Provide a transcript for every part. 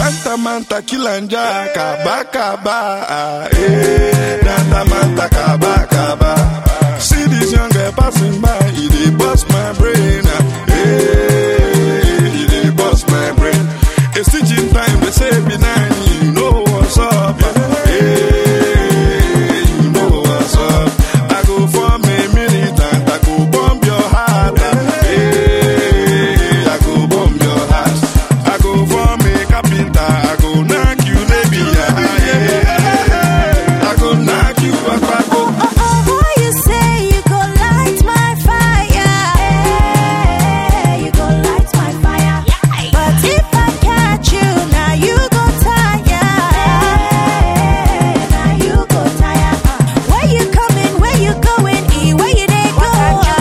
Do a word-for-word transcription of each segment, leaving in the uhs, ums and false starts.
Tanta manta kilanja kaba kaba, eh. Tanta manta kaba kaba. See this young girl passing by, it dey bust my brain, eh. It dey bust my brain. A stitching time they say be nine, you know what's up, eh. You know what's up. I go for me minute and I go bomb your heart, eh. I go bomb your heart. I go for me carpenter, I go knock you baby, yeah, yeah. I go knock you up, I go. Boy, you say you go light my fire, eh, you go light my fire. But if I catch you, now you go tire, eh, now you go tire. Where you coming, where you going, e, where you dey go?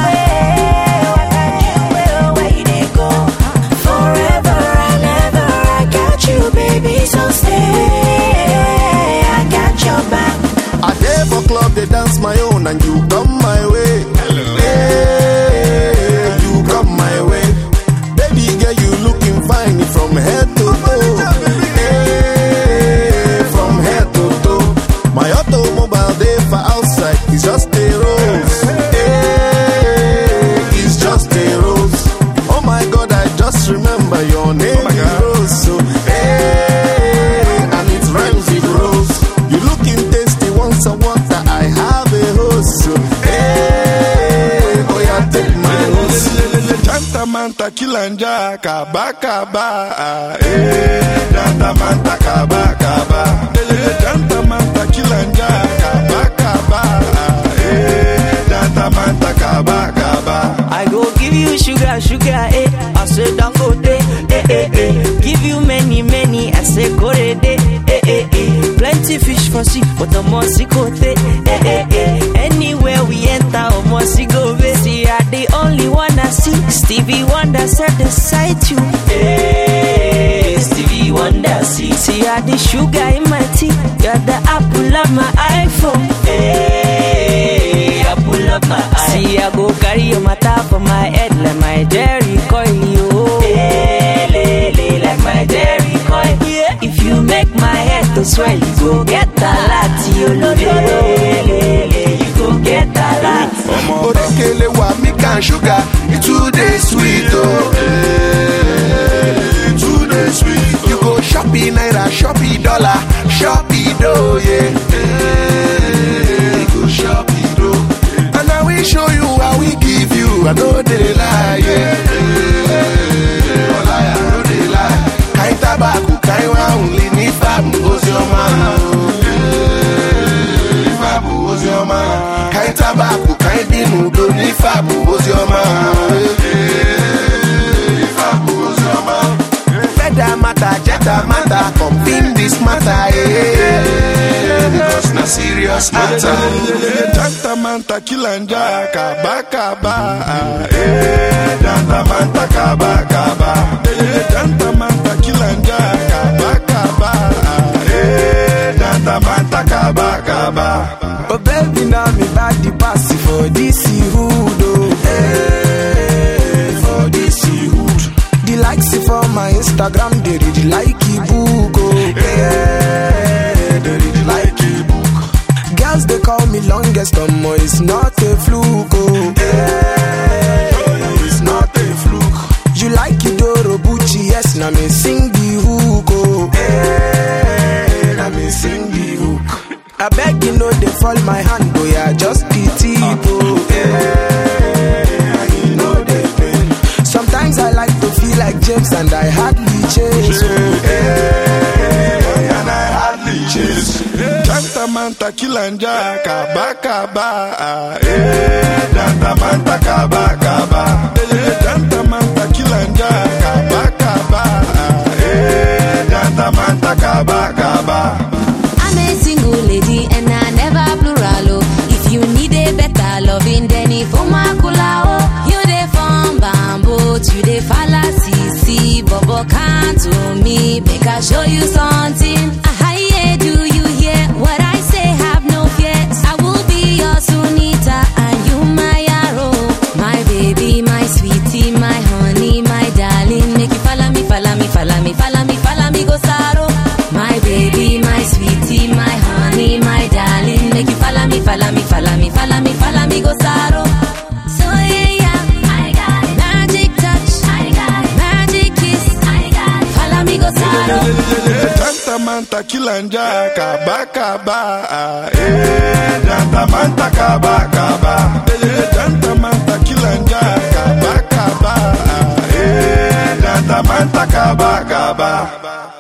Where you dey go? Forever and ever, I got you, baby, so stay. I got your back. I dey for club, they dance my own, and you come my way. Hey, you come my way. Baby girl, you looking fine from head to toe. Hey, from head to toe. My automobile day for outside, it's just a rose. Hey, it's just a rose. Oh my God, I just remember your name is Rose. So hey, and it rhymes with rose. You looking tasty, want some water, I have a hose. So hey, boy, I take my hose. Tanta manta kilanja kaba kaba, eh. Tanta manta kaba kaba. Tanta manta kilanja kaba kaba, eh. Tanta manta kaba kaba. I go give you sugar, sugar, eh. I say don't go day, eh, eh, eh. Give you many, many, I say go day, eh, eh, eh. Plenty fish for sea, but the more see go day, eh, eh, eh. Anywhere we enter, or more see go way. See, I the only one I see. Stevie Wonder said the sight you, eh. Stevie Wonder see, see, I the sugar in my tea. You're the apple of my iPhone, eh. Apple of my eye. See, I go carry your matter for my head like my Jerry coil, yo. Eh, le, le, like my Jerry coil. Yeah. If you make my head to swell, you go get a lot, yo. Le, le, le, you go get a lot. Orekele wa milk and sugar, it too dey sweet, oh. It too dey sweet. You go shopping naira, shopping dollar, shopping dough, yeah. You go shopping dough, and I will show you how we give you. I know they lie, yeah. Oh, lie, I know they lie. Kain tabaku, kain wa only ni fabu ozioma. Ni fabu ozioma. Kain tabaku, kain dinu do ni fabu ozioma. Ni fabu ozioma. Feather matter, jetta matter, come in this matter, yeah. Because na serious matter. Tanta manta kilanja kaba kaba, eh. Tanta manta kaba kaba. Tanta manta kilanja kaba kaba, eh. Tanta manta kaba kaba. Oh baby, now me body passy for this hood, oh. Hey, for this hood. The likes for my Instagram, they really like e-book, oh. Hey, they really like e-book. Girls, they call me longest, um, it's not a fluke, oh. Hey, it's not a fluke. You like Idoro Bucci, yes, now me sing the hook, oh. Hey, now me sing the hook. I beg you know they fall my hand, oh yeah, just the tip, oh. Hey, you know they pain. Sometimes I like to feel like James and I hardly chase, oh. Hey, and I hardly chase. Tanta manta kilanja kaba kaba, eh. Tanta manta kaba kaba. Tanta manta kilanja kaba kaba, eh. Tanta manta kaba kaba. I'm a single lady and I never plural, oh. If you need a better loving, then if Omakula, oh. You dey from bamboo, you dey fallacy, see, Bobo can't to me, make I show you something. Aye, do you hear what I say? Have no fears. I will be your Sunita and you my arrow. My baby, my sweetie, my honey, my darling. Make you follow me, follow me, follow me, follow me, follow me, go sorrow. Gentleman takilanja kaba kaba. Eh, gentleman takaba kaba. Eh, gentleman takilanja kaba kaba. Eh, gentleman takaba kaba.